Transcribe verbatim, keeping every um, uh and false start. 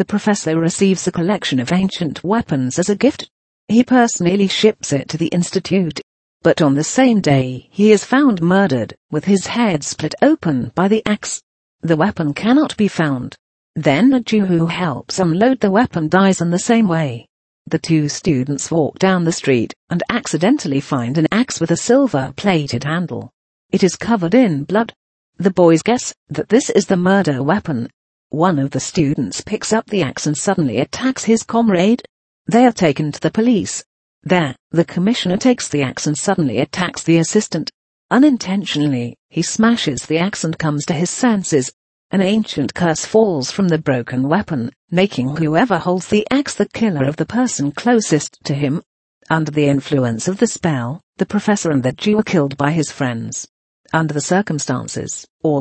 the professor receives a collection of ancient weapons as a gift. He personally ships it to the institute. But on the same day, he is found murdered, with his head split open by the axe. The weapon cannot be found. Then a Jew who helps unload the weapon dies in the same way. The two students walk down the street and accidentally find an axe with a silver-plated handle. It is covered in blood. The boys guess that this is the murder weapon. One of the students picks up the axe and suddenly attacks his comrade. They are taken to the police. There, the commissioner takes the axe and suddenly attacks the assistant. Unintentionally, he smashes the axe and comes to his senses. An ancient curse falls from the broken weapon, making whoever holds the axe the killer of the person closest to him. Under the influence of the spell, the professor and the Jew are killed by his friends. Under the circumstances, all